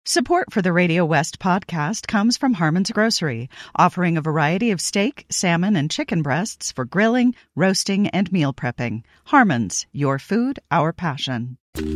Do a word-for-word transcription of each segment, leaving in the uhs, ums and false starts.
Support for the Radio West podcast comes from Harmon's Grocery, offering a variety of steak, salmon, and chicken breasts for grilling, roasting, and meal prepping. Harmon's, your food, our passion.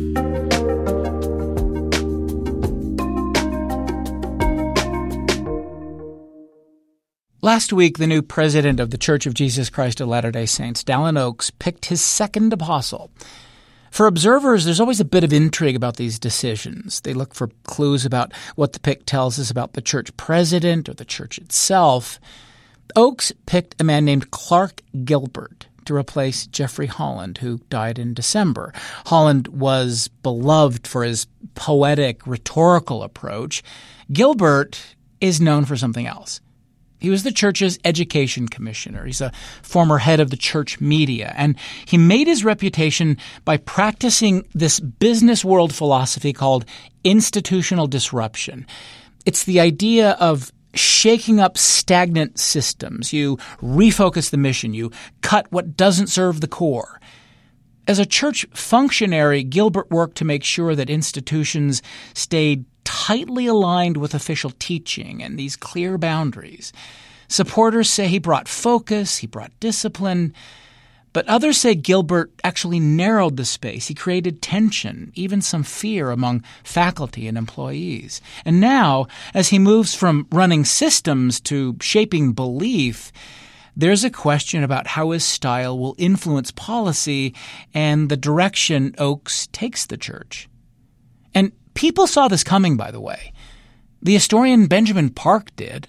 Last week, the new president of the Church of Jesus Christ of Latter-day Saints, Dallin Oaks, picked his second apostle. For observers, there's always a bit of intrigue about these decisions. They look for clues about what the pick tells us about the church president or the church itself. Oaks picked a man named Clark Gilbert to replace Jeffrey Holland, who died in December. Holland was beloved for his poetic, rhetorical approach. Gilbert is known for something else. He was the church's education commissioner. He's a former head of the church media, and he made his reputation by practicing this business world philosophy called institutional disruption. It's the idea of shaking up stagnant systems. You refocus the mission. You cut what doesn't serve the core. As a church functionary, Gilbert worked to make sure that institutions stayed tightly aligned with official teaching and these clear boundaries. Supporters say he brought focus, he brought discipline, but others say Gilbert actually narrowed the space. He created tension, even some fear among faculty and employees. And now, as he moves from running systems to shaping belief, there's a question about how his style will influence policy and the direction Oaks takes the church. And people saw this coming, by the way. The historian Benjamin Park did.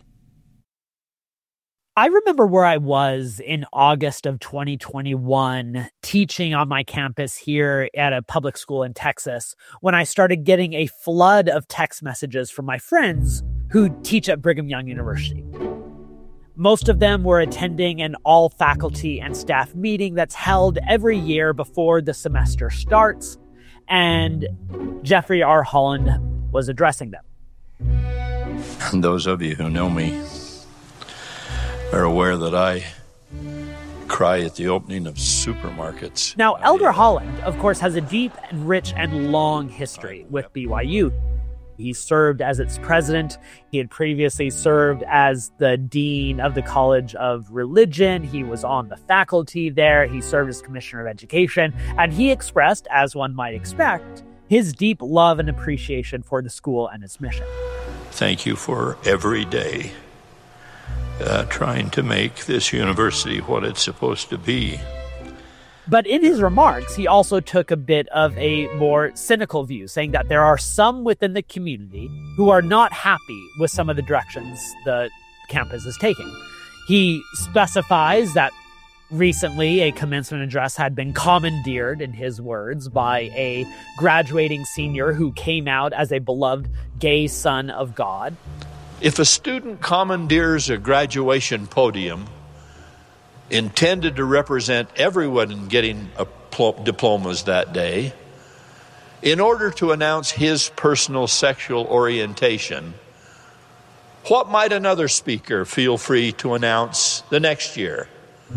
I remember where I was in August of twenty twenty-one teaching on my campus here at a public school in Texas when I started getting a flood of text messages from my friends who teach at Brigham Young University. Most of them were attending an all-faculty and staff meeting that's held every year before the semester starts, and Jeffrey R. Holland was addressing them. And those of you who know me are aware that I cry at the opening of supermarkets. Now, Elder Holland, of course, has a deep and rich and long history with B Y U. He served as its president. He had previously served as the dean of the College of Religion. He was on the faculty there. He served as commissioner of education. And he expressed, as one might expect, his deep love and appreciation for the school and its mission. Thank you for every day uh, trying to make this university what it's supposed to be. But in his remarks, he also took a bit of a more cynical view, saying that there are some within the community who are not happy with some of the directions the campus is taking. He specifies that recently a commencement address had been commandeered, in his words, by a graduating senior who came out as a beloved gay son of God. If a student commandeers a graduation podium intended to represent everyone in getting a pl- diplomas that day, in order to announce his personal sexual orientation, what might another speaker feel free to announce the next year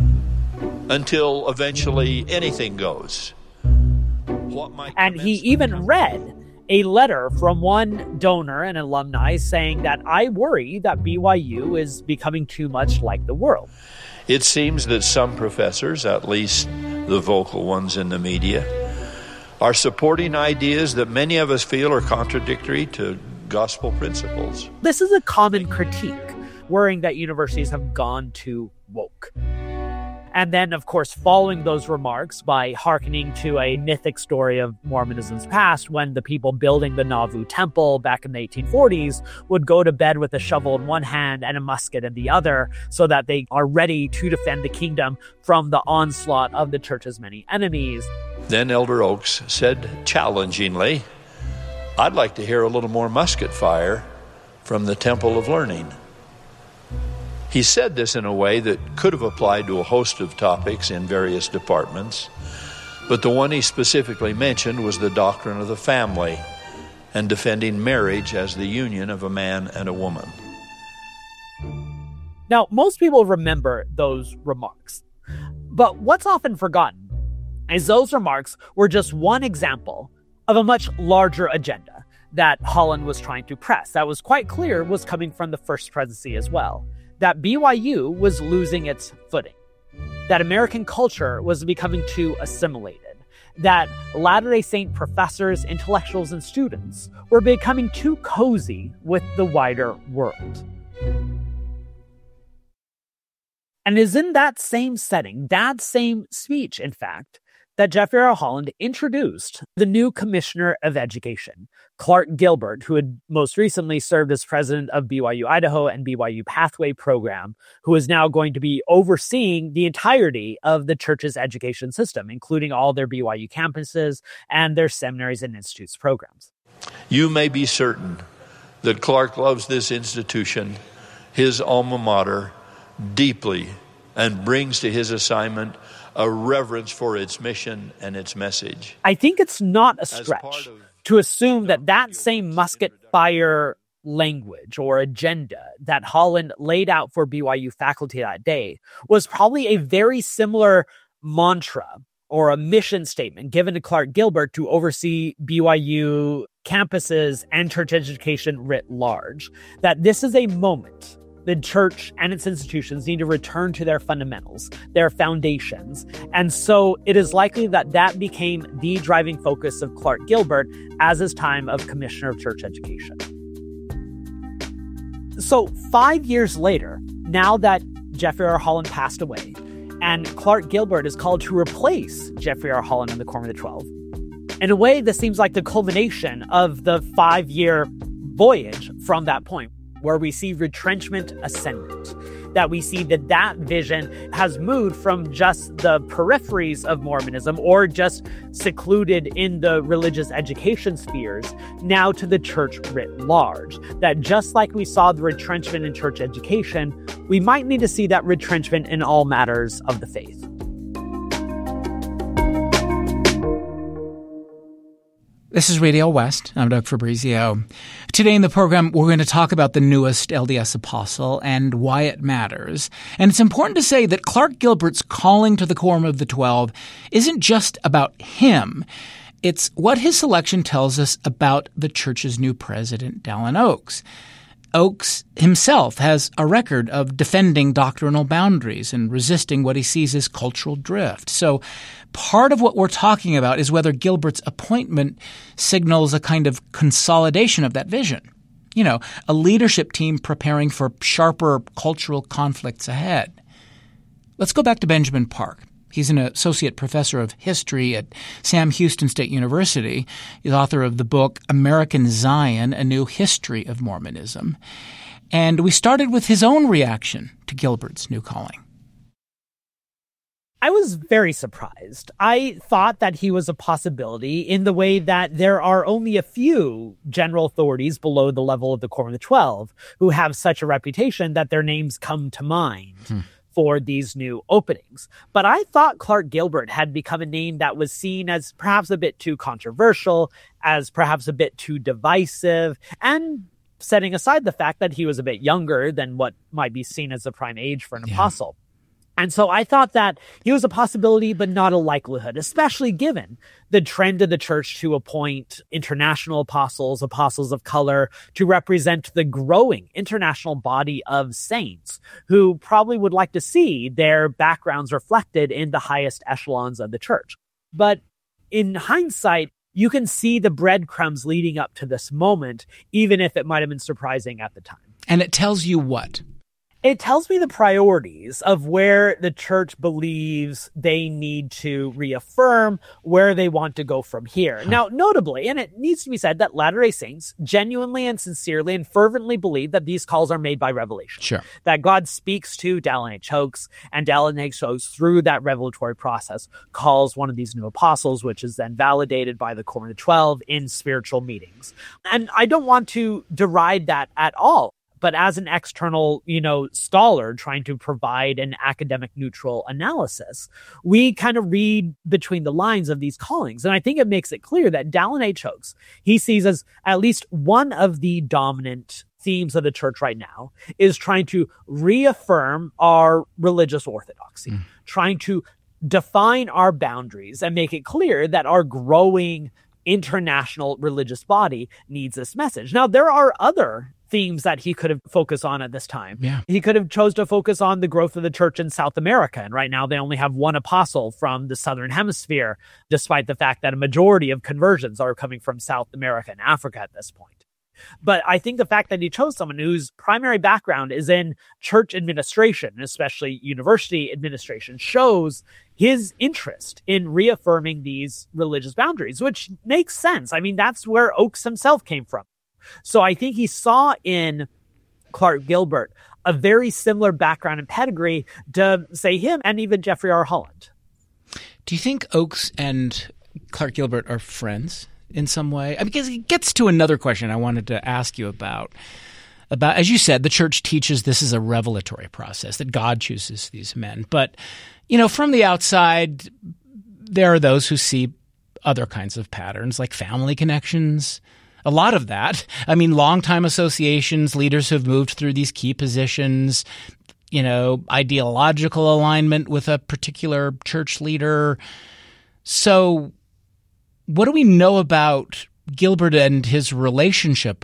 until eventually anything goes? What might and he even read a letter from one donor and alumni saying that I worry that B Y U is becoming too much like the world. It seems that some professors, at least the vocal ones in the media, are supporting ideas that many of us feel are contradictory to gospel principles. This is a common critique, worrying that universities have gone too woke. And then, of course, following those remarks by hearkening to a mythic story of Mormonism's past, when the people building the Nauvoo Temple back in the eighteen forties would go to bed with a shovel in one hand and a musket in the other so that they are ready to defend the kingdom from the onslaught of the church's many enemies. Then Elder Oaks said challengingly, I'd like to hear a little more musket fire from the Temple of Learning. He said this in a way that could have applied to a host of topics in various departments, but the one he specifically mentioned was the doctrine of the family and defending marriage as the union of a man and a woman. Now, most people remember those remarks, but what's often forgotten is those remarks were just one example of a much larger agenda that Holland was trying to press, that was quite clear was coming from the First Presidency as well. That B Y U was losing its footing. That American culture was becoming too assimilated. That Latter-day Saint professors, intellectuals, and students were becoming too cozy with the wider world. And it is in that same setting, that same speech, in fact, that Jeffrey R. Holland introduced the new Commissioner of Education, Clark Gilbert, who had most recently served as president of B Y U Idaho and B Y U Pathway Program, who is now going to be overseeing the entirety of the church's education system, including all their B Y U campuses and their seminaries and institutes programs. You may be certain that Clark loves this institution, his alma mater, deeply, and brings to his assignment a reverence for its mission and its message. I think it's not a stretch to assume that that same musket fire language or agenda that Holland laid out for B Y U faculty that day was probably a very similar mantra or a mission statement given to Clark Gilbert to oversee B Y U campuses and church education writ large. That this is a moment the church and its institutions need to return to their fundamentals, their foundations. And so it is likely that that became the driving focus of Clark Gilbert as his time of Commissioner of Church Education. So five years later, now that Jeffrey R. Holland passed away, and Clark Gilbert is called to replace Jeffrey R. Holland in the Quorum of the Twelve, in a way, this seems like the culmination of the five-year voyage from that point, where we see retrenchment ascendant, that we see that that vision has moved from just the peripheries of Mormonism or just secluded in the religious education spheres, now to the church writ large. That just like we saw the retrenchment in church education, we might need to see that retrenchment in all matters of the faith. This is Radio West. I'm Doug Fabrizio. Today in the program, we're going to talk about the newest L D S apostle and why it matters. And it's important to say that Clark Gilbert's calling to the Quorum of the Twelve isn't just about him. It's what his selection tells us about the church's new president, Dallin Oaks. Oaks himself has a record of defending doctrinal boundaries and resisting what he sees as cultural drift. So part of what we're talking about is whether Gilbert's appointment signals a kind of consolidation of that vision. You know, a leadership team preparing for sharper cultural conflicts ahead. Let's go back to Benjamin Park. He's an associate professor of history at Sam Houston State University. He's author of the book American Zion, A New History of Mormonism. And we started with his own reaction to Gilbert's new calling. I was very surprised. I thought that he was a possibility in the way that there are only a few general authorities below the level of the Quorum of the Twelve who have such a reputation that their names come to mind. Hmm. for these new openings. But I thought Clark Gilbert had become a name that was seen as perhaps a bit too controversial, as perhaps a bit too divisive, and setting aside the fact that he was a bit younger than what might be seen as the prime age for an yeah. apostle. And so I thought that he was a possibility, but not a likelihood, especially given the trend of the church to appoint international apostles, apostles of color, to represent the growing international body of saints who probably would like to see their backgrounds reflected in the highest echelons of the church. But in hindsight, you can see the breadcrumbs leading up to this moment, even if it might have been surprising at the time. And it tells you what? It tells me the priorities of where the church believes they need to reaffirm where they want to go from here. Huh. Now, notably, and it needs to be said that Latter-day Saints genuinely and sincerely and fervently believe that these calls are made by revelation. Sure. That God speaks to Dallin H. Oaks, and Dallin H. Oaks, through that revelatory process, calls one of these new apostles, which is then validated by the Quorum of the Twelve in spiritual meetings. And I don't want to deride that at all. But as an external, you know, scholar trying to provide an academic neutral analysis, we kind of read between the lines of these callings. And I think it makes it clear that Dallin H. Oaks, he sees as at least one of the dominant themes of the church right now is trying to reaffirm our religious orthodoxy, mm. trying to define our boundaries and make it clear that our growing international religious body needs this message. Now, there are other themes that he could have focused on at this time. Yeah. He could have chose to focus on the growth of the church in South America. And right now they only have one apostle from the Southern Hemisphere, despite the fact that a majority of conversions are coming from South America and Africa at this point. But I think the fact that he chose someone whose primary background is in church administration, especially university administration, shows his interest in reaffirming these religious boundaries, which makes sense. I mean, that's where Oakes himself came from. So I think he saw in Clark Gilbert a very similar background and pedigree to, say, him and even Jeffrey R. Holland. Do you think Oakes and Clark Gilbert are friends in some way? I mean, because it gets to another question I wanted to ask you about. About, as you said, the church teaches this is a revelatory process, that God chooses these men. But, you know, from the outside, there are those who see other kinds of patterns, like family connections. A lot of that. I mean, longtime associations, leaders who've moved through these key positions, you know, ideological alignment with a particular church leader. So what do we know about Gilbert and his relationship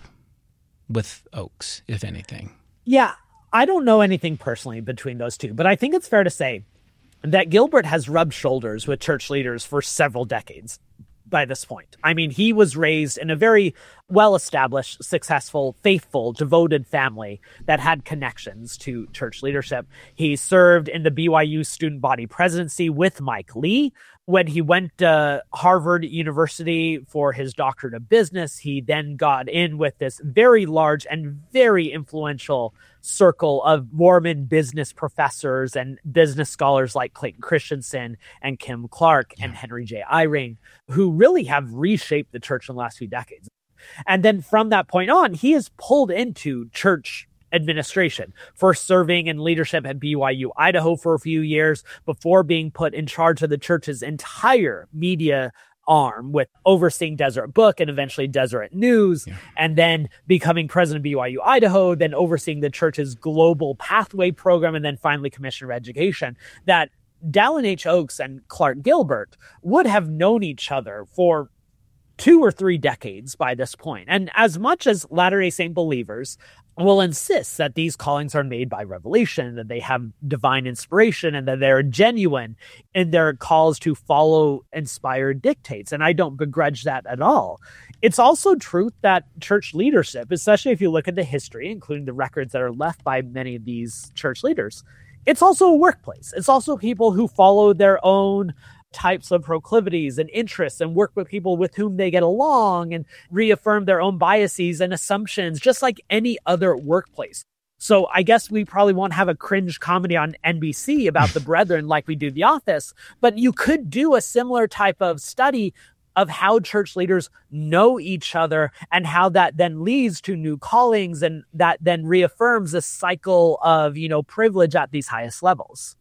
with Oakes, if anything? Yeah, I don't know anything personally between those two, but I think it's fair to say that Gilbert has rubbed shoulders with church leaders for several decades by this point. I mean, he was raised in a very well-established, successful, faithful, devoted family that had connections to church leadership. He served in the B Y U student body presidency with Mike Lee. When he went to Harvard University for his doctorate of business, he then got in with this very large and very influential circle of Mormon business professors and business scholars like Clayton Christensen and Kim Clark yeah. and Henry J. Eyring, who really have reshaped the church in the last few decades. And then from that point on, he is pulled into church administration, first serving in leadership at B Y U Idaho for a few years before being put in charge of the church's entire media arm, with overseeing Deseret Book and eventually Deseret News, yeah. and then becoming president of B Y U Idaho, then overseeing the church's global pathway program, and then finally commissioner of education. That Dallin H. Oakes and Clark Gilbert would have known each other for two or three decades by this point. And as much as Latter-day Saint believers will insist that these callings are made by revelation, that they have divine inspiration, and that they're genuine in their calls to follow inspired dictates, and I don't begrudge that at all, it's also true that church leadership, especially if you look at the history, including the records that are left by many of these church leaders, it's also a workplace. It's also people who follow their own types of proclivities and interests and work with people with whom they get along and reaffirm their own biases and assumptions, just like any other workplace. So I guess we probably won't have a cringe comedy on N B C about the Brethren like we do The Office, but you could do a similar type of study of how church leaders know each other and how that then leads to new callings, and that then reaffirms a cycle of, you know, privilege at these highest levels.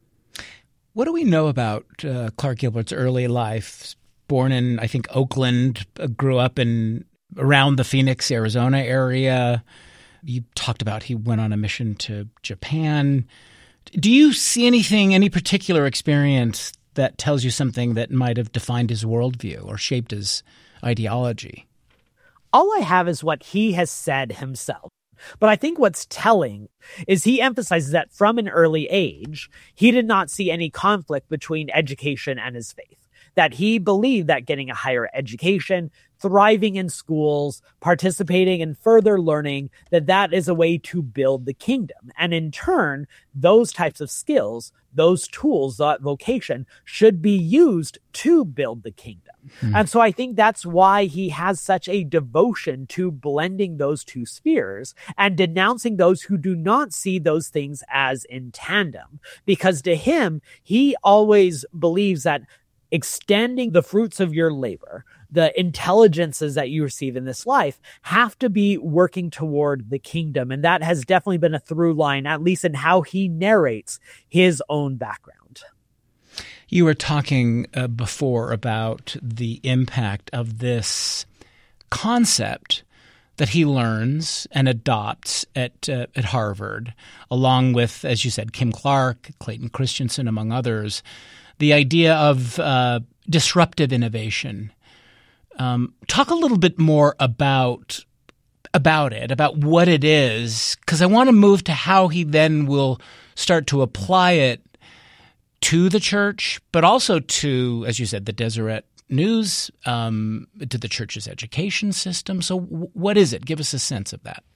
What do we know about uh, Clark Gilbert's early life? Born in, I think, Oakland, uh, grew up in around the Phoenix, Arizona area. You talked about he went on a mission to Japan. Do you see anything, any particular experience that tells you something that might have defined his worldview or shaped his ideology? All I have is what he has said himself. But I think what's telling is he emphasizes that from an early age, he did not see any conflict between education and his faith. That he believed that getting a higher education, thriving in schools, participating in further learning, that that is a way to build the kingdom. And in turn, those types of skills, those tools, that vocation should be used to build the kingdom. Hmm. And so I think that's why he has such a devotion to blending those two spheres and denouncing those who do not see those things as in tandem. Because to him, he always believes that extending the fruits of your labor, the intelligences that you receive in this life, have to be working toward the kingdom. And that has definitely been a through line, at least in how he narrates his own background. You were talking uh, before about the impact of this concept that he learns and adopts at uh, at Harvard, along with, as you said, Kim Clark, Clayton Christensen, among others, the idea of uh, disruptive innovation. Um, talk a little bit more about about it, about what it is, because I want to move to how he then will start to apply it to the church, but also to, as you said, the Deseret News, um, to the church's education system. So w- what is it? Give us a sense of that.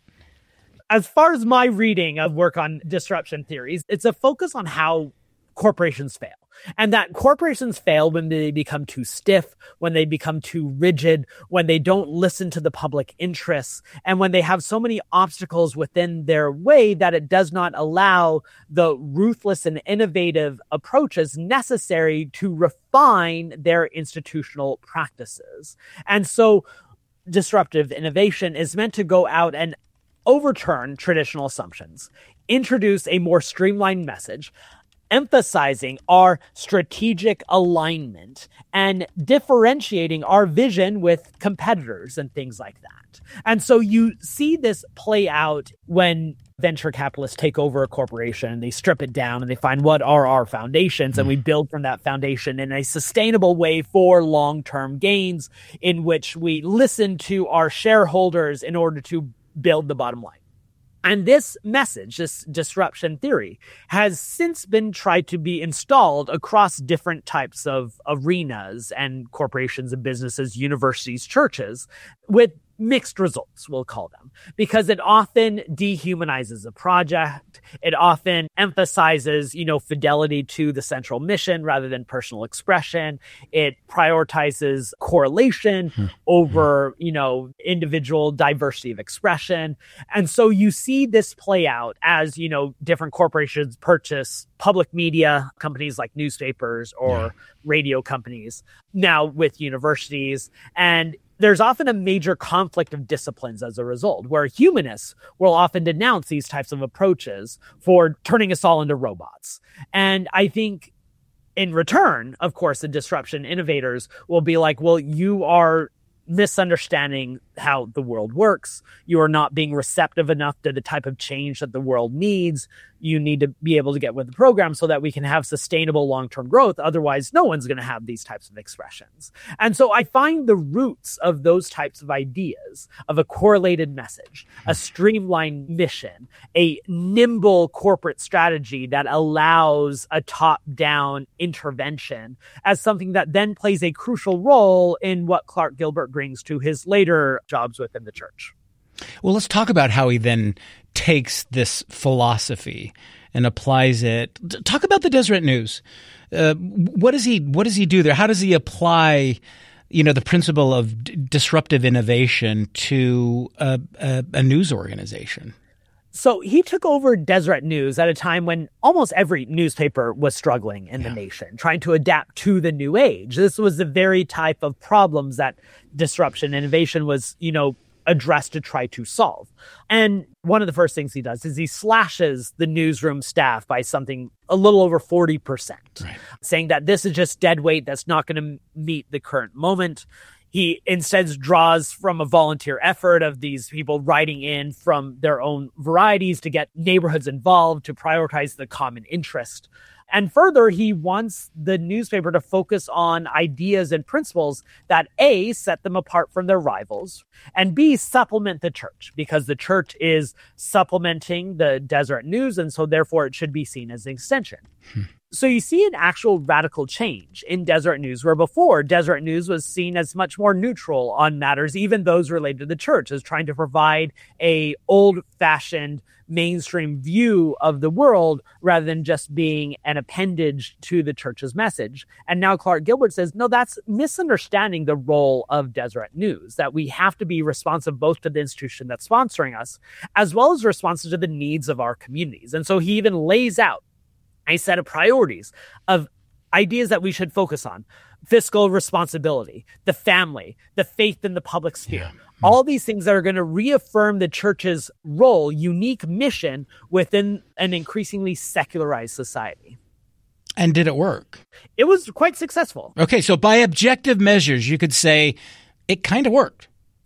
As far as my reading of work on disruption theories, it's a focus on how corporations fail. And that corporations fail when they become too stiff, when they become too rigid, when they don't listen to the public interests, and when they have so many obstacles within their way that it does not allow the ruthless and innovative approaches necessary to refine their institutional practices. And so disruptive innovation is meant to go out and overturn traditional assumptions, introduce a more streamlined message, emphasizing our strategic alignment and differentiating our vision with competitors and things like that. And so you see this play out when venture capitalists take over a corporation and they strip it down and they find what are our foundations, and we build from that foundation in a sustainable way for long-term gains, in which we listen to our shareholders in order to build the bottom line. And this message, this disruption theory, has since been tried to be installed across different types of arenas and corporations and businesses, universities, churches, with mixed results, we'll call them, because it often dehumanizes a project. It often emphasizes, you know, fidelity to the central mission rather than personal expression. It prioritizes correlation hmm. over, you know, individual diversity of expression. And so you see this play out as, you know, different corporations purchase public media companies like newspapers or yeah. radio companies, now with universities. And there's often a major conflict of disciplines as a result, where humanists will often denounce these types of approaches for turning us all into robots. And I think in return, of course, the disruption innovators will be like, well, you are misunderstanding how the world works. You are not being receptive enough to the type of change that the world needs. You need to be able to get with the program so that we can have sustainable long-term growth. Otherwise, no one's going to have these types of expressions. And so I find the roots of those types of ideas, of a correlated message, a streamlined mission, a nimble corporate strategy that allows a top-down intervention, as something that then plays a crucial role in what Clark Gilbert brings to his later jobs within the church. Well, let's talk about how he then takes this philosophy and applies it. Talk about the Deseret News. Uh, what does he What does he do there? How does he apply, you know, the principle of d- disruptive innovation to a, a, a news organization? So he took over Deseret News at a time when almost every newspaper was struggling in yeah. the nation, trying to adapt to the new age. This was the very type of problems that disruption innovation was, you know, addressed to try to solve. And one of the first things he does is he slashes the newsroom staff by something a little over forty percent, right. saying that this is just dead weight that's not going to meet the current moment. He instead draws from a volunteer effort of these people writing in from their own varieties to get neighborhoods involved, to prioritize the common interest. And further, he wants the newspaper to focus on ideas and principles that A, set them apart from their rivals, and B, supplement the church, because the church is supplementing the Deseret News, and so therefore it should be seen as an extension. Hmm. So you see an actual radical change in Deseret News, where before Deseret News was seen as much more neutral on matters, even those related to the church, as trying to provide a old-fashioned mainstream view of the world rather than just being an appendage to the church's message. And now Clark Gilbert says, no, that's misunderstanding the role of Deseret News, that we have to be responsive both to the institution that's sponsoring us, as well as responsive to the needs of our communities. And so he even lays out a set of priorities of ideas that we should focus on: fiscal responsibility, the family, the faith in the public sphere. Yeah. All these things that are going to reaffirm the church's role, unique mission within an increasingly secularized society. And did it work? It was quite successful. Okay, so by objective measures, you could say it kind of worked.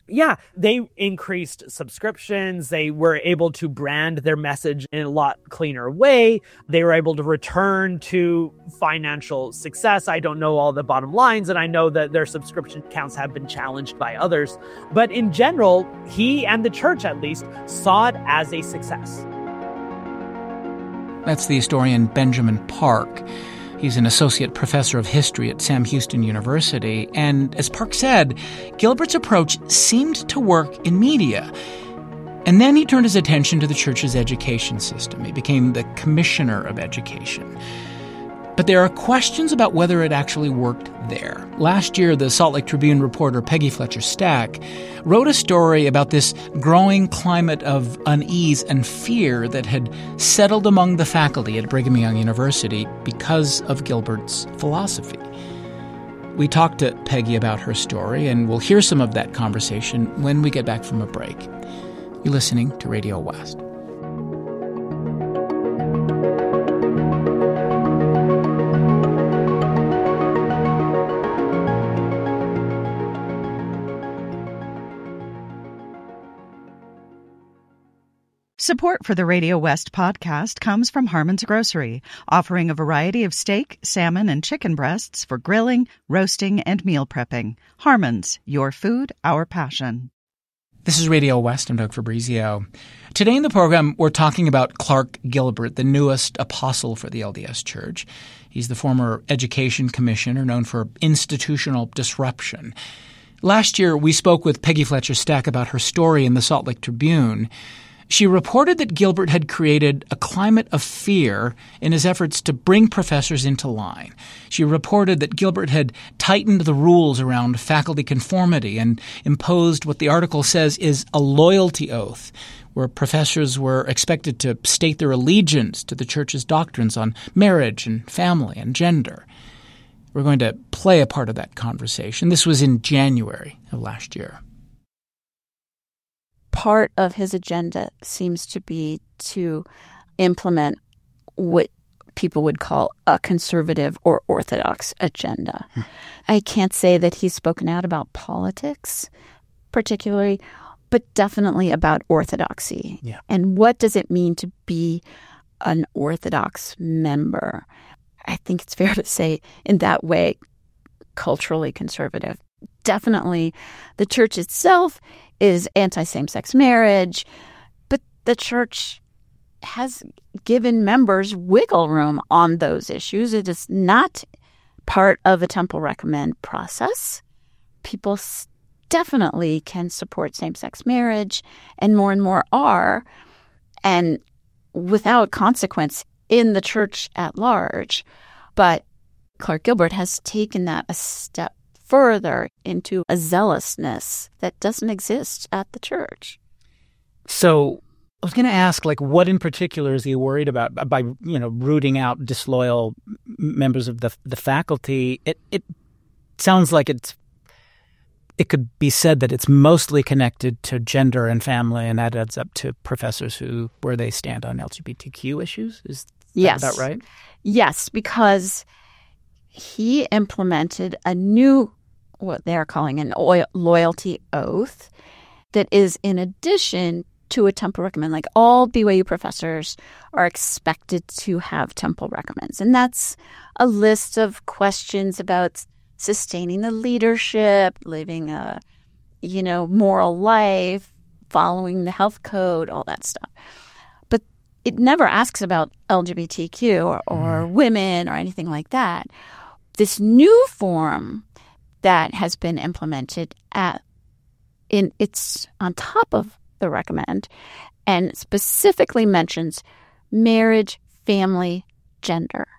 Yeah, they increased subscriptions. They were able to brand their message in a lot cleaner way. They were able to return to financial success. I don't know all the bottom lines, and I know that their subscription counts have been challenged by others. But in general, he and the church, at least, saw it as a success. That's the historian Benjamin Park. He's an associate professor of history at Sam Houston University. And as Park said, Gilbert's approach seemed to work in media. And then he turned his attention to the church's education system. He became the commissioner of education. But there are questions about whether it actually worked there. Last year, the Salt Lake Tribune reporter Peggy Fletcher Stack wrote a story about this growing climate of unease and fear that had settled among the faculty at Brigham Young University because of Gilbert's philosophy. We talked to Peggy about her story, and we'll hear some of that conversation when we get back from a break. You're listening to Radio West. Support for the Radio West podcast comes from Harmon's Grocery, offering a variety of steak, salmon, and chicken breasts for grilling, roasting, and meal prepping. Harmon's, your food, our passion. This is Radio West. I'm Doug Fabrizio. Today in the program, we're talking about Clark Gilbert, the newest apostle for the L D S Church. He's the former education commissioner known for institutional disruption. Last year, we spoke with Peggy Fletcher Stack about her story in the Salt Lake Tribune. She reported that Gilbert had created a climate of fear in his efforts to bring professors into line. She reported that Gilbert had tightened the rules around faculty conformity and imposed what the article says is a loyalty oath, where professors were expected to state their allegiance to the church's doctrines on marriage and family and gender. We're going to play a part of that conversation. This was in January of last year. Part of his agenda seems to be to implement what people would call a conservative or orthodox agenda. Hmm. I can't say that he's spoken out about politics particularly, but definitely about orthodoxy. Yeah. And what does it mean to be an orthodox member? I think it's fair to say in that way, culturally conservative. Definitely the church itself is anti-same-sex marriage, but the church has given members wiggle room on those issues. It is not part of a temple recommend process. People definitely can support same-sex marriage, and more and more are, and without consequence in the church at large. But Clark Gilbert has taken that a step further into a zealousness that doesn't exist at the church. So I was going to ask, like, what in particular is he worried about by, you know, rooting out disloyal members of the the faculty? It it sounds like it's it could be said that it's mostly connected to gender and family, and that adds up to professors who where they stand on L G B T Q issues. Is that yes. about right? Yes, because he implemented a new, what they're calling an loyalty oath that is in addition to a temple recommend. Like all B Y U professors are expected to have temple recommends. And that's a list of questions about sustaining the leadership, living a, you know, moral life, following the health code, all that stuff. But it never asks about L G B T Q or, or mm. women or anything like that. This new form that has been implemented at in it's on top of the recommend and specifically mentions marriage, family, gender.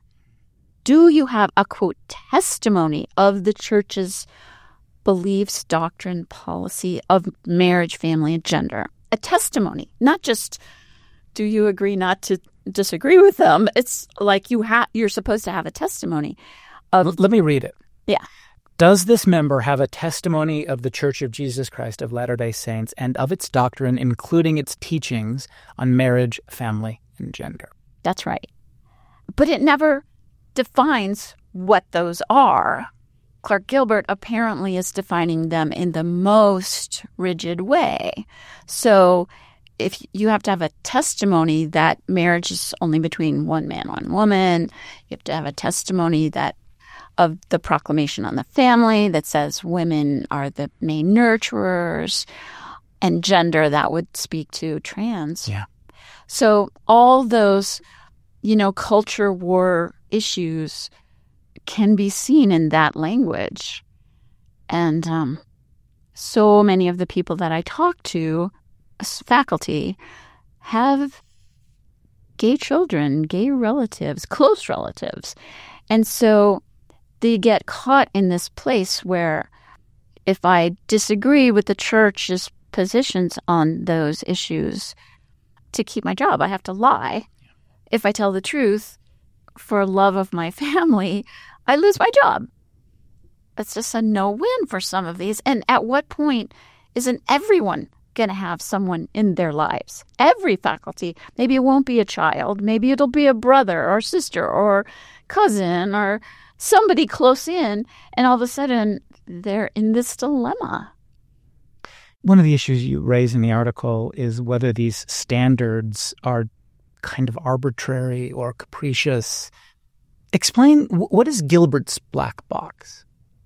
Do you have a, quote, testimony of the church's beliefs, doctrine, policy of marriage, family, and gender? A testimony, not just do you agree not to disagree with them. It's like you ha- you're supposed to have a testimony. Of, Let me read it. Yeah. Does this member have a testimony of the Church of Jesus Christ of Latter-day Saints and of its doctrine, including its teachings on marriage, family, and gender? That's right. But it never defines what those are. Clark Gilbert apparently is defining them in the most rigid way. So if you have to have a testimony that marriage is only between one man, one woman, you have to have a testimony that of the proclamation on the family that says women are the main nurturers, and gender that would speak to trans. Yeah. So all those, you know, culture war issues can be seen in that language. And um, so many of the people that I talk to, faculty, have gay children, gay relatives, close relatives. And so they get caught in this place where if I disagree with the church's positions on those issues, to keep my job, I have to lie. If I tell the truth for love of my family, I lose my job. It's just a no-win for some of these. And at what point isn't everyone going to have someone in their lives? Every faculty. Maybe it won't be a child. Maybe it'll be a brother or sister or cousin or somebody close in. And all of a sudden, they're in this dilemma. One of the issues you raise in the article is whether these standards are kind of arbitrary or capricious. Explain, what is Gilbert's black box?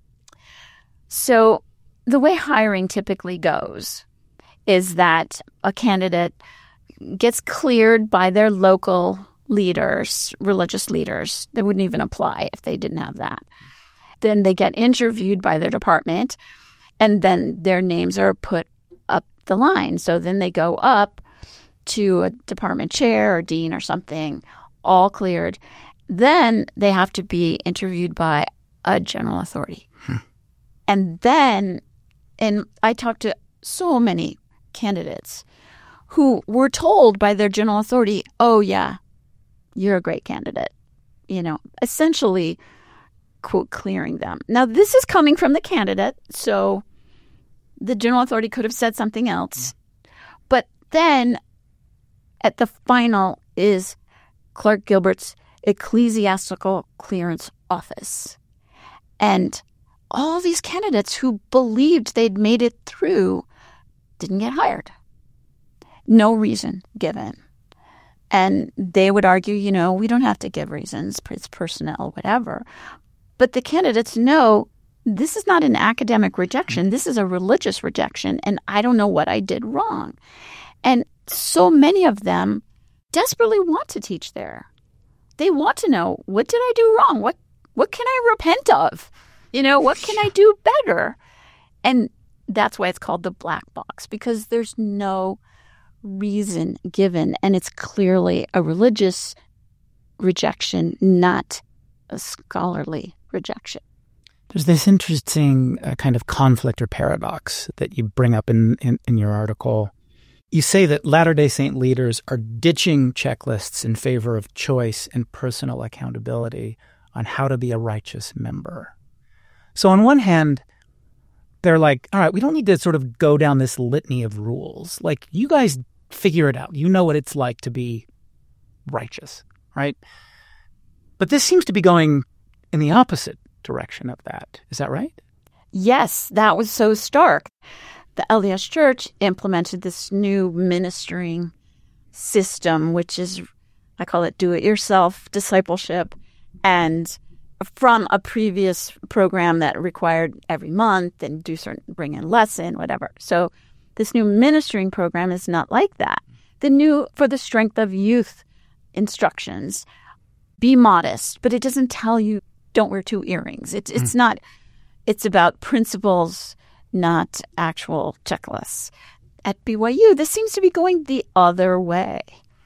So the way hiring typically goes is that a candidate gets cleared by their local leaders, religious leaders. They wouldn't even apply if they didn't have that. Then they get interviewed by their department, and then their names are put up the line. So then they go up to a department chair or dean or something, all cleared. Then they have to be interviewed by a general authority. Hmm. And then, and I talked to so many candidates who were told by their general authority, oh, yeah, you're a great candidate. You know, essentially, quote, clearing them. Now, this is coming from the candidate, so the general authority could have said something else. But then at the final is Clark Gilbert's ecclesiastical clearance office. And all these candidates who believed they'd made it through didn't get hired. No reason given. And they would argue, you know, we don't have to give reasons, it's personnel, whatever. But the candidates know this is not an academic rejection. This is a religious rejection, and I don't know what I did wrong. And so many of them desperately want to teach there. They want to know, what did I do wrong? What what can I repent of? You know, what can I do better? And that's why it's called the black box, because there's no reason given, and it's clearly a religious rejection, not a scholarly rejection. There's this interesting uh, kind of conflict or paradox that you bring up in, in, in your article. You say that Latter-day Saint leaders are ditching checklists in favor of choice and personal accountability on how to be a righteous member. So on one hand, they're like, all right, we don't need to sort of go down this litany of rules. Like, you guys figure it out. You know what it's like to be righteous, right? But this seems to be going in the opposite direction of that. Is that right? Yes, that was so stark. The L D S Church implemented this new ministering system, which is, I call it do-it-yourself discipleship, and from a previous program that required every month and do certain bring in lesson, whatever. So this new ministering program is not like that. The new for the strength of youth instructions, be modest, but it doesn't tell you don't wear two earrings. It's it's mm. not. It's about principles, not actual checklists. At B Y U, this seems to be going the other way.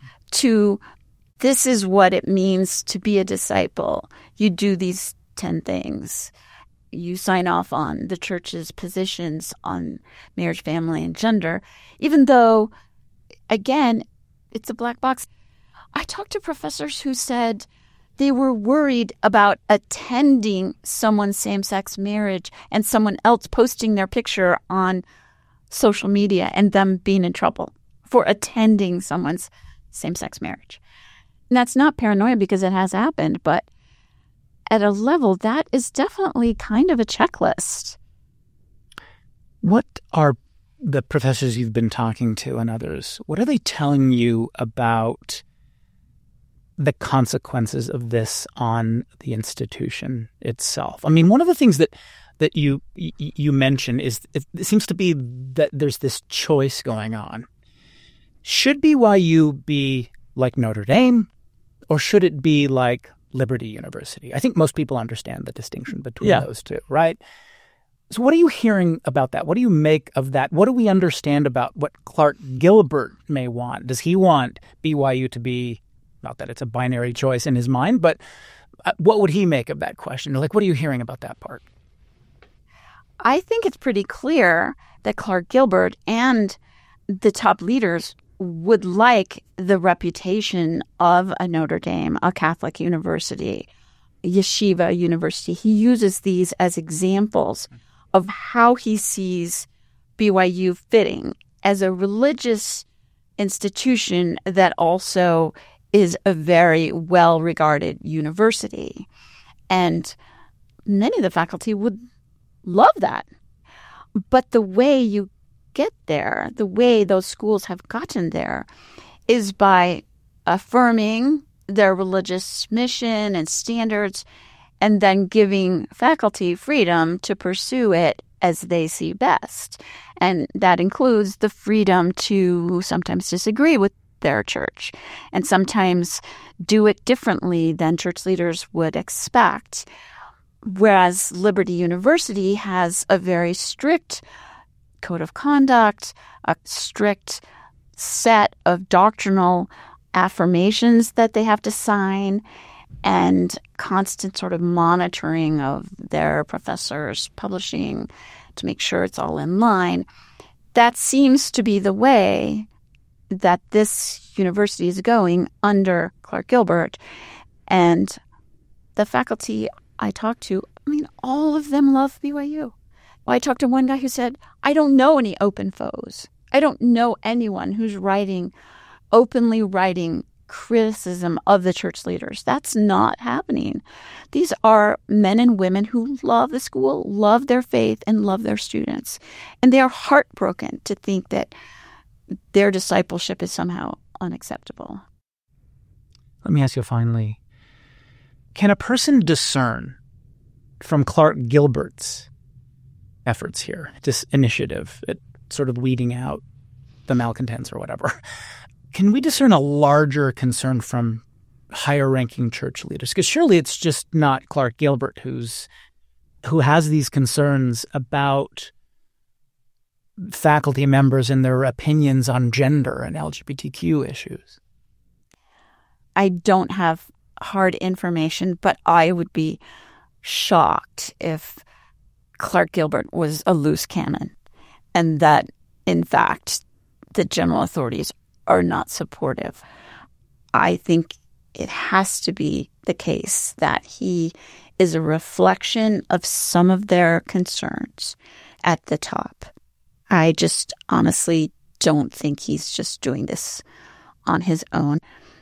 To this is what it means to be a disciple. You do these ten things. You sign off on the church's positions on marriage, family, and gender, even though, again, it's a black box. I talked to professors who said they were worried about attending someone's same-sex marriage and someone else posting their picture on social media and them being in trouble for attending someone's same-sex marriage. And that's not paranoia because it has happened, but at a level that is definitely kind of a checklist. What are the professors you've been talking to and others, what are they telling you about the consequences of this on the institution itself? I mean, one of the things that that you you mention is it, it seems to be that there's this choice going on. Should B Y U be like Notre Dame, or should it be like Liberty University? I think most people understand the distinction between yeah. those two, right? So what are you hearing about that? What do you make of that? What do we understand about what Clark Gilbert may want? Does he want B Y U to be, not that it's a binary choice in his mind, but what would he make of that question? Like, what are you hearing about that part? I think it's pretty clear that Clark Gilbert and the top leaders would like the reputation of a Notre Dame, a Catholic university, yeshiva university. He uses these as examples of how he sees B Y U fitting as a religious institution that also is a very well-regarded university. And many of the faculty would love that. But the way you get there, the way those schools have gotten there, is by affirming their religious mission and standards and then giving faculty freedom to pursue it as they see best. And that includes the freedom to sometimes disagree with their church and sometimes do it differently than church leaders would expect. Whereas Liberty University has a very strict code of conduct, a strict set of doctrinal affirmations that they have to sign, and constant sort of monitoring of their professors' publishing to make sure it's all in line. That seems to be the way that this university is going under Clark Gilbert. And the faculty I talked to, I mean, all of them love B Y U. I talked to one guy who said, I don't know any open foes. I don't know anyone who's writing, openly writing criticism of the church leaders. That's not happening. These are men and women who love the school, love their faith, and love their students. And they are heartbroken to think that their discipleship is somehow unacceptable. Let me ask you finally, can a person discern from Clark Gilbert's efforts here, this initiative at sort of weeding out the malcontents or whatever, can we discern a larger concern from higher-ranking church leaders? Because surely it's just not Clark Gilbert who's who has these concerns about faculty members and their opinions on gender and L G B T Q issues. I don't have hard information, but I would be shocked if Clark Gilbert was a loose cannon and that, in fact, the general authorities are not supportive. I think it has to be the case that he is a reflection of some of their concerns at the top. I just honestly don't think he's just doing this on his own.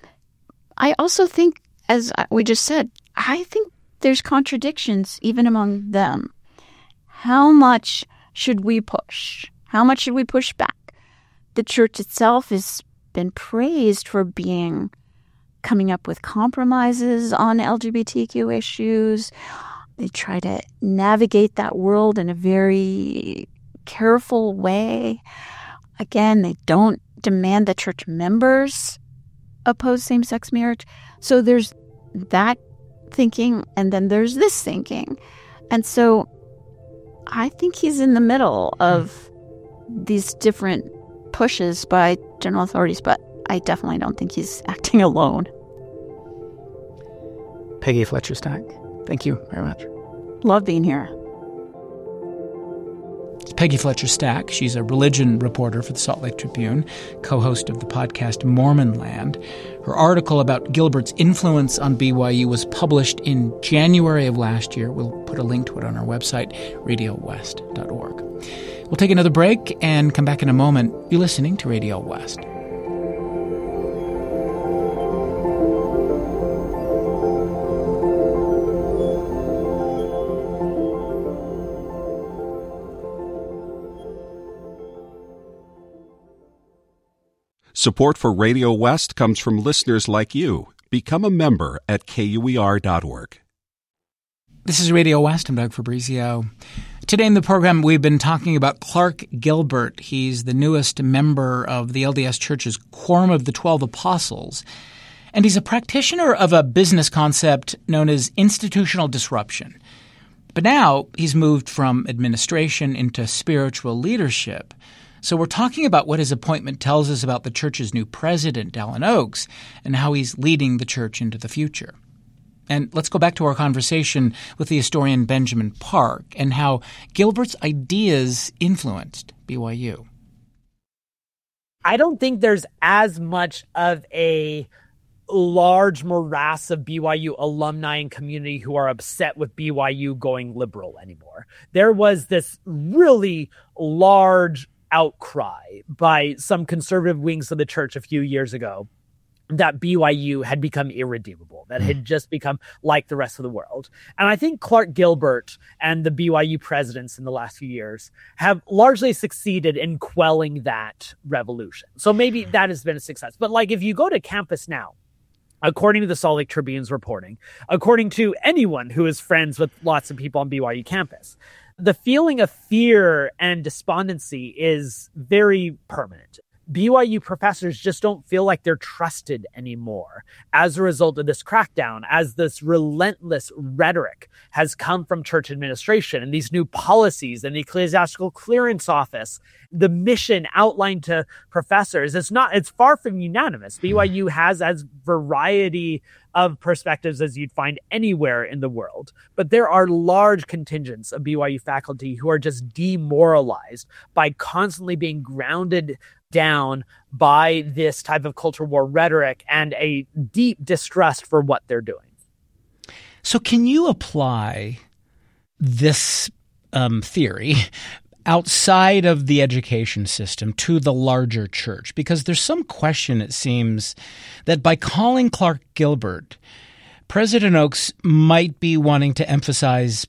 I also think, as we just said, I think there's contradictions even among them. How much should we push? How much should we push back? The church itself has been praised for being coming up with compromises on L G B T Q issues. They try to navigate that world in a very careful way. Again, they don't demand that church members oppose same-sex marriage. So there's that thinking, and then there's this thinking. And so I think he's in the middle of these different pushes by general authorities, but I definitely don't think he's acting alone. Peggy Fletcher Stack, thank you very much. Love being here. It's Peggy Fletcher Stack. She's a religion reporter for the Salt Lake Tribune, co-host of the podcast Mormonland. Her article about Gilbert's influence on B Y U was published in January of last year. We'll put a link to it on our website, radio west dot org. We'll take another break and come back in a moment. You're listening to Radio West. Support for Radio West comes from listeners like you. Become a member at K U E R dot org. This is Radio West. I'm Doug Fabrizio. Today in the program, we've been talking about Clark Gilbert. He's the newest member of the L D S Church's Quorum of the Twelve Apostles. And he's a practitioner of a business concept known as institutional disruption. But now he's moved from administration into spiritual leadership. So we're talking about what his appointment tells us about the church's new president, Dallin Oaks, and how he's leading the church into the future. And let's go back to our conversation with the historian Benjamin Park and how Gilbert's ideas influenced B Y U. I don't think there's as much of a large morass of B Y U alumni and community who are upset with B Y U going liberal anymore. There was this really large outcry by some conservative wings of the church a few years ago that B Y U had become irredeemable, that had just become like the rest of the world. And I think Clark Gilbert and the B Y U presidents in the last few years have largely succeeded in quelling that revolution. So maybe that has been a success. But like if you go to campus now, according to the Salt Lake Tribune's reporting, according to anyone who is friends with lots of people on B Y U campus, the feeling of fear and despondency is very permanent. B Y U professors just don't feel like they're trusted anymore as a result of this crackdown, as this relentless rhetoric has come from church administration and these new policies and the Ecclesiastical Clearance Office. The mission outlined to professors, it's not, it's far from unanimous. B Y U has as variety of perspectives as you'd find anywhere in the world. But there are large contingents of B Y U faculty who are just demoralized by constantly being grounded down by this type of culture war rhetoric and a deep distrust for what they're doing. So can you apply this um, theory outside of the education system to the larger church? Because there's some question, it seems, that by calling Clark Gilbert, President Oaks might be wanting to emphasize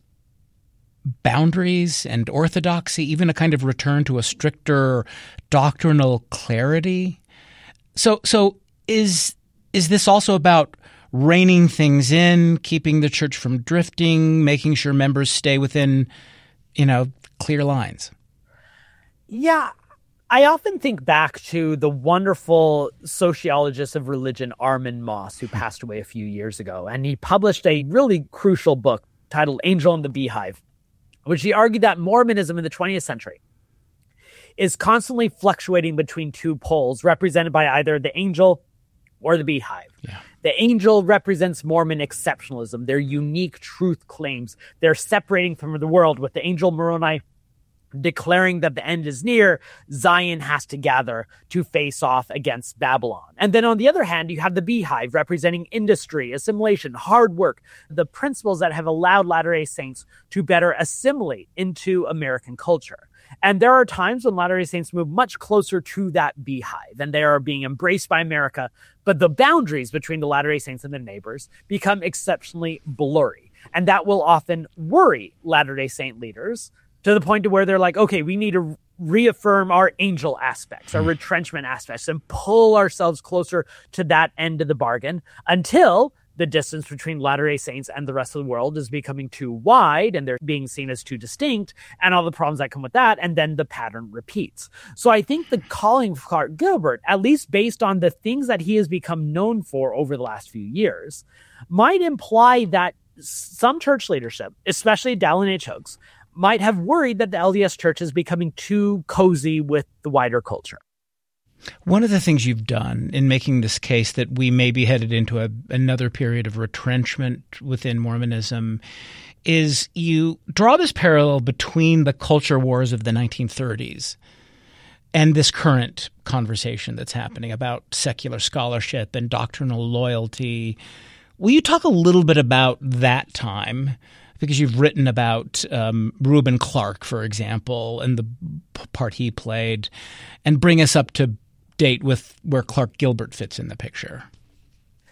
boundaries and orthodoxy, even a kind of return to a stricter doctrinal clarity. So, so is is this also about reining things in, keeping the church from drifting, making sure members stay within, you know, clear lines? Yeah, I often think back to the wonderful sociologist of religion, Armin Moss, who passed away a few years ago. And he published a really crucial book titled Angel and the Beehive, which he argued that Mormonism in the twentieth century is constantly fluctuating between two poles represented by either the angel or the beehive. Yeah. The angel represents Mormon exceptionalism, their unique truth claims. They're separating from the world, with the angel Moroni declaring that the end is near. Zion has to gather to face off against Babylon. And then on the other hand, you have the beehive representing industry, assimilation, hard work, the principles that have allowed Latter-day Saints to better assimilate into American culture. And there are times when Latter-day Saints move much closer to that beehive and they are being embraced by America, but the boundaries between the Latter-day Saints and their neighbors become exceptionally blurry. And that will often worry Latter-day Saint leaders to the point to where they're like, okay, we need to reaffirm our angel aspects, our retrenchment aspects, and pull ourselves closer to that end of the bargain until the distance between Latter-day Saints and the rest of the world is becoming too wide and they're being seen as too distinct and all the problems that come with that. And then the pattern repeats. So I think the calling of Clark Gilbert, at least based on the things that he has become known for over the last few years, might imply that some church leadership, especially Dallin H. Oaks, might have worried that the L D S Church is becoming too cozy with the wider culture. One of the things you've done in making this case that we may be headed into a, another period of retrenchment within Mormonism is you draw this parallel between the culture wars of the nineteen thirties and this current conversation that's happening about secular scholarship and doctrinal loyalty. Will you talk a little bit about that time? Because you've written about um, Reuben Clark, for example, and the p- part he played, and bring us up to date with where Clark Gilbert fits in the picture.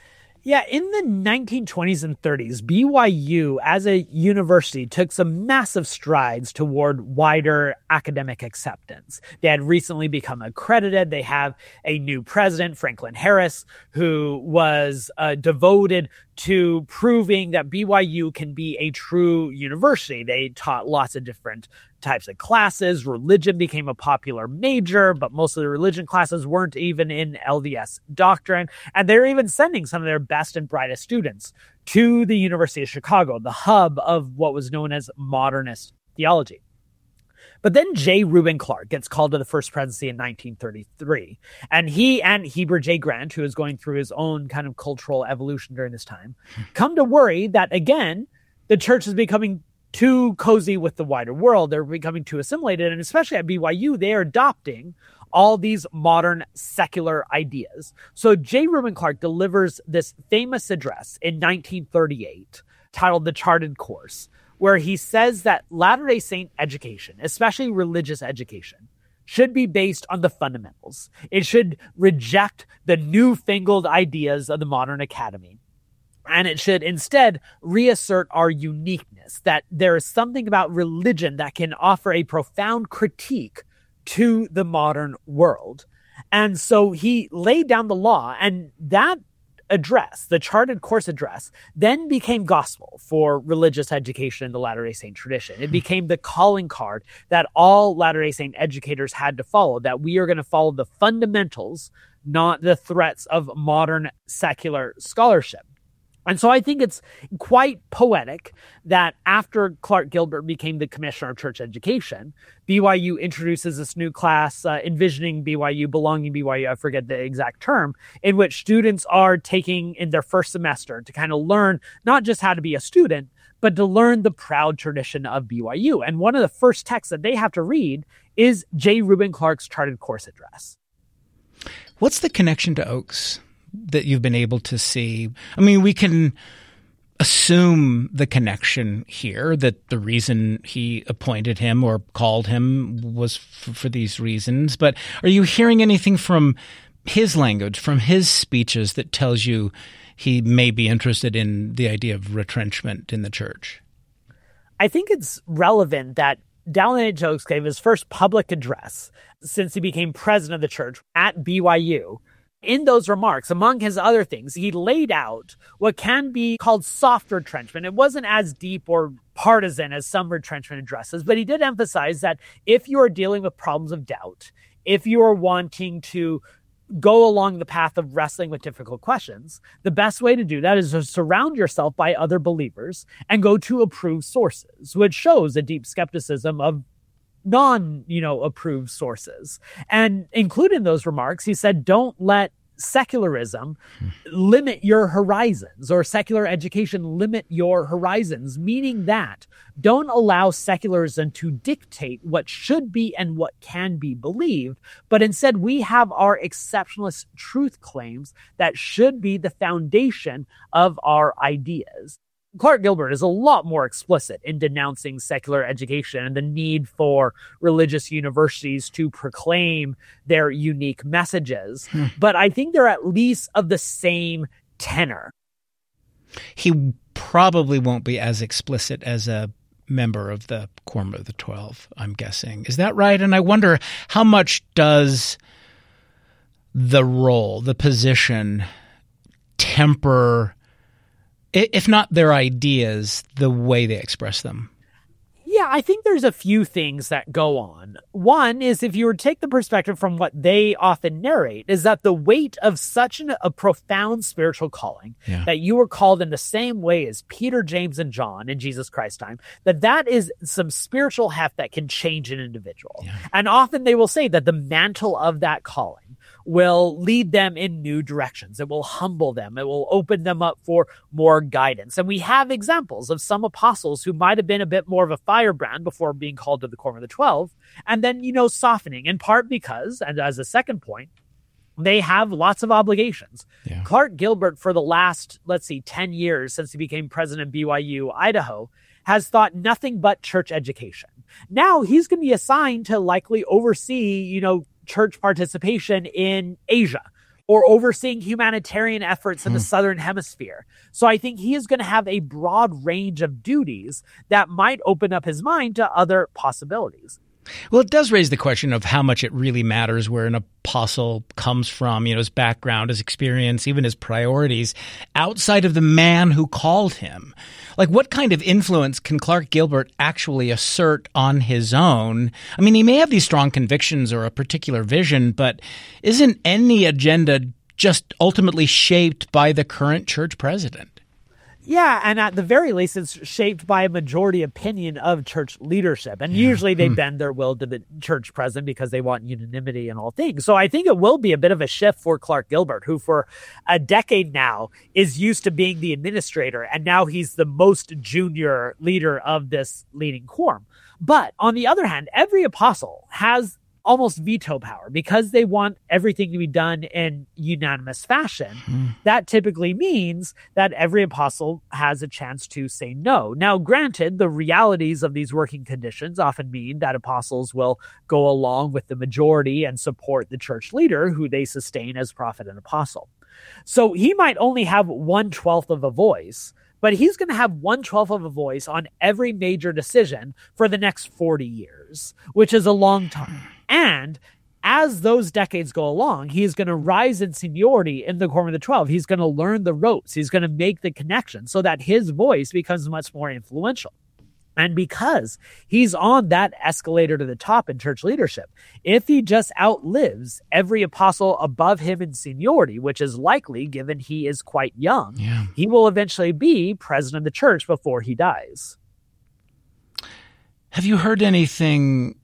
Yeah, in the nineteen twenties and thirties, B Y U as a university took some massive strides toward wider academic acceptance. They had recently become accredited. They have a new president, Franklin Harris, who was uh, devoted to proving that B Y U can be a true university. They taught lots of different types of classes. Religion became a popular major, but most of the religion classes weren't even in L D S doctrine. And they're even sending some of their best and brightest students to the University of Chicago, the hub of what was known as modernist theology. But then J. Reuben Clark gets called to the first presidency in nineteen thirty-three. And he and Heber J. Grant, who is going through his own kind of cultural evolution during this time, come to worry that, again, the church is becoming too cozy with the wider world. They're becoming too assimilated. And especially at B Y U, they are adopting all these modern secular ideas. So J. Reuben Clark delivers this famous address in nineteen thirty-eight titled The Charted Course, where he says that Latter-day Saint education, especially religious education, should be based on the fundamentals. It should reject the newfangled ideas of the modern academy. And it should instead reassert our uniqueness, that there is something about religion that can offer a profound critique to the modern world. And so he laid down the law, and that address, the Charted Course address, then became gospel for religious education in the Latter-day Saint tradition. It became the calling card that all Latter-day Saint educators had to follow, that we are going to follow the fundamentals, not the threats of modern secular scholarship. And so I think it's quite poetic that after Clark Gilbert became the commissioner of church education, B Y U introduces this new class, uh, envisioning B Y U, belonging B Y U, I forget the exact term, in which students are taking in their first semester to kind of learn not just how to be a student, but to learn the proud tradition of B Y U. And one of the first texts that they have to read is J. Reuben Clark's Charted Course address. What's the connection to Oakes that you've been able to see? I mean, we can assume the connection here, that the reason he appointed him or called him was f- for these reasons. But are you hearing anything from his language, from his speeches, that tells you he may be interested in the idea of retrenchment in the church? I think it's relevant that Dallin H. Oakes gave his first public address since he became president of the church at B Y U. In those remarks, among his other things, he laid out what can be called soft retrenchment. It wasn't as deep or partisan as some retrenchment addresses, but he did emphasize that if you are dealing with problems of doubt, if you are wanting to go along the path of wrestling with difficult questions, the best way to do that is to surround yourself by other believers and go to approved sources, which shows a deep skepticism of non, you know, approved sources. And included in those remarks, he said, don't let secularism limit your horizons, or secular education limit your horizons, meaning that don't allow secularism to dictate what should be and what can be believed, but instead we have our exceptionalist truth claims that should be the foundation of our ideas. Clark Gilbert is a lot more explicit in denouncing secular education and the need for religious universities to proclaim their unique messages. Hmm. But I think they're at least of the same tenor. He probably won't be as explicit as a member of the Quorum of the Twelve, I'm guessing. Is that right? And I wonder, how much does the role, the position, temper, if not their ideas, the way they express them? Yeah, I think there's a few things that go on. One is, if you were to take the perspective from what they often narrate, is that the weight of such an, a profound spiritual calling, yeah. that you were called in the same way as Peter, James, and John in Jesus Christ's time, that that is some spiritual heft that can change an individual. Yeah. And often they will say that the mantle of that calling will lead them in new directions. It will humble them. It will open them up for more guidance. And we have examples of some apostles who might have been a bit more of a firebrand before being called to the Quorum of the Twelve, and then, you know, softening, in part because, and as a second point, they have lots of obligations. Yeah. Clark Gilbert, for the last, let's see, ten years since he became president of B Y U, Idaho, has thought nothing but church education. Now he's going to be assigned to likely oversee, you know, church participation in Asia, or overseeing humanitarian efforts in the Southern Hemisphere. So I think he is going to have a broad range of duties that might open up his mind to other possibilities. Well, it does raise the question of how much it really matters where an apostle comes from, you know, his background, his experience, even his priorities, outside of the man who called him. Like, what kind of influence can Clark Gilbert actually assert on his own? I mean, he may have these strong convictions or a particular vision, but isn't any agenda just ultimately shaped by the current church president? Yeah, and at the very least, it's shaped by a majority opinion of church leadership. And yeah. usually they hmm. bend their will to the church president because they want unanimity in all things. So I think it will be a bit of a shift for Clark Gilbert, who for a decade now is used to being the administrator, and now he's the most junior leader of this leading quorum. But on the other hand, every apostle has almost veto power because they want everything to be done in unanimous fashion. Mm. That typically means that every apostle has a chance to say no. Now, granted, the realities of these working conditions often mean that apostles will go along with the majority and support the church leader who they sustain as prophet and apostle. So he might only have one twelfth of a voice, but he's going to have one twelfth of a voice on every major decision for the next forty years, which is a long time. And as those decades go along, he's going to rise in seniority in the Quorum of the Twelve. He's going to learn the ropes. He's going to make the connection so that his voice becomes much more influential. And because he's on that escalator to the top in church leadership, if he just outlives every apostle above him in seniority, which is likely given he is quite young, yeah. he will eventually be president of the church before he dies. Have you heard anything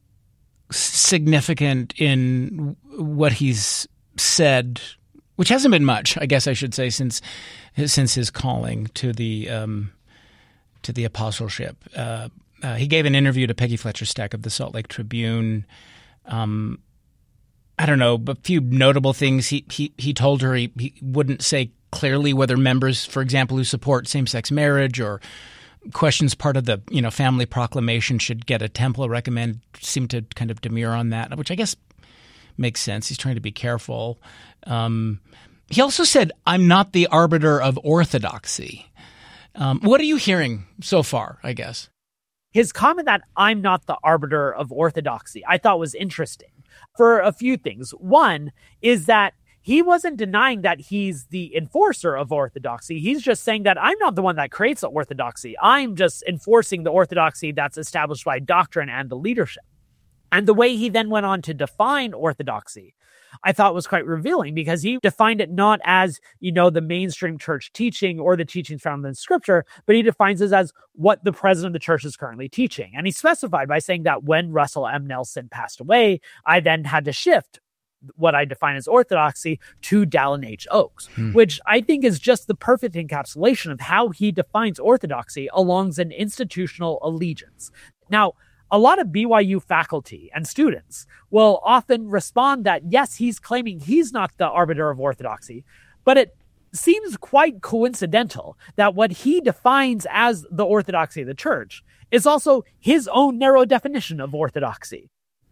significant in what he's said, which hasn't been much, I guess I should say, since since his calling to the um, to the apostleship? Uh, uh, he gave an interview to Peggy Fletcher Stack of the Salt Lake Tribune. Um, I don't know, but a few notable things. He he he told her he, he wouldn't say clearly whether members, for example, who support same-sex marriage or questions part of the, you know, family proclamation should get a temple recommend, seem to kind of demur on that, which I guess makes sense. He's trying to be careful. Um, he also said, I'm not the arbiter of orthodoxy. Um, what are you hearing so far, I guess? His comment that I'm not the arbiter of orthodoxy, I thought was interesting for a few things. One is that he wasn't denying that he's the enforcer of orthodoxy. He's just saying that I'm not the one that creates the orthodoxy. I'm just enforcing the orthodoxy that's established by doctrine and the leadership. And the way he then went on to define orthodoxy, I thought was quite revealing, because he defined it not as, you know, the mainstream church teaching or the teachings found in Scripture, but he defines it as what the president of the church is currently teaching. And he specified by saying that when Russell M. Nelson passed away, I then had to shift what I define as orthodoxy to Dallin H. Oaks, hmm. which I think is just the perfect encapsulation of how he defines orthodoxy along an institutional allegiance. Now, a lot of B Y U faculty and students will often respond that, yes, he's claiming he's not the arbiter of orthodoxy, but it seems quite coincidental that what he defines as the orthodoxy of the church is also his own narrow definition of orthodoxy.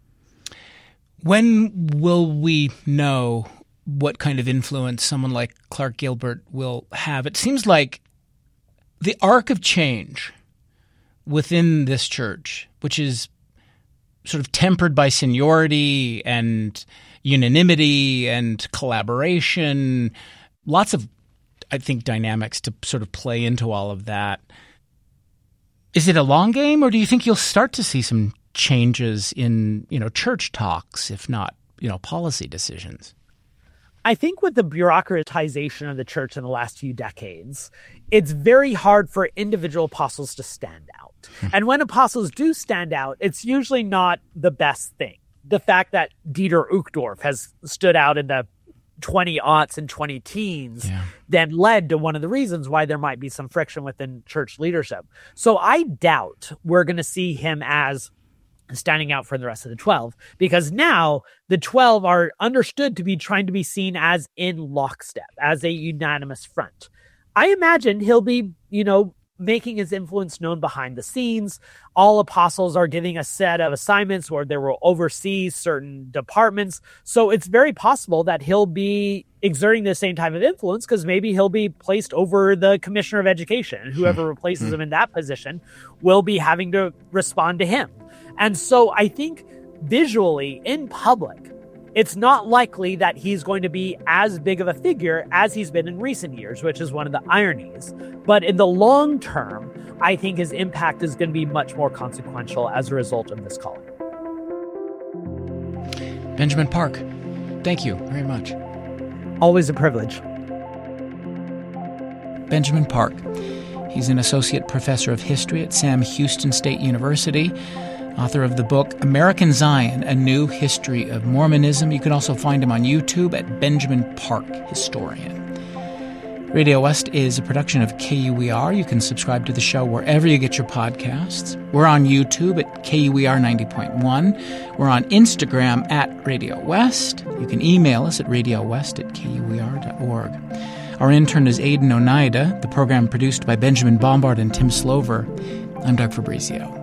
When will we know what kind of influence someone like Clark Gilbert will have? It seems like the arc of change within this church, which is sort of tempered by seniority and unanimity and collaboration, lots of, I think, dynamics to sort of play into all of that. Is it a long game, or do you think you'll start to see some changes in, you know, church talks, if not, you know, policy decisions? I think with the bureaucratization of the church in the last few decades, it's very hard for individual apostles to stand out. Hmm. And when apostles do stand out, it's usually not the best thing. The fact that Dieter Uchtdorf has stood out in the twenty aughts and twenty teens yeah. then led to one of the reasons why there might be some friction within church leadership. So I doubt we're going to see him as standing out for the rest of the twelve, because now the twelve are understood to be trying to be seen as in lockstep, as a unanimous front. I imagine he'll be, you know, making his influence known behind the scenes. All apostles are getting a set of assignments where they will oversee certain departments. So it's very possible that he'll be exerting the same type of influence because maybe he'll be placed over the commissioner of education, and whoever replaces him in that position will be having to respond to him. And so I think visually in public, it's not likely that he's going to be as big of a figure as he's been in recent years, which is one of the ironies. But in the long term, I think his impact is going to be much more consequential as a result of this calling. Benjamin Park, thank you very much. Always a privilege. Benjamin Park. He's an associate professor of history at Sam Houston State University, author of the book American Zion, A New History of Mormonism. You can also find him on YouTube at Benjamin Park Historian. Radio West is a production of K U E R. You can subscribe to the show wherever you get your podcasts. We're on YouTube at K U E R ninety point one. We're on Instagram at Radio West. You can email us at radiowest at K U E R dot org. Our intern is Aidan Oneida. The program produced by Benjamin Bombard and Tim Slover. I'm Doug Fabrizio.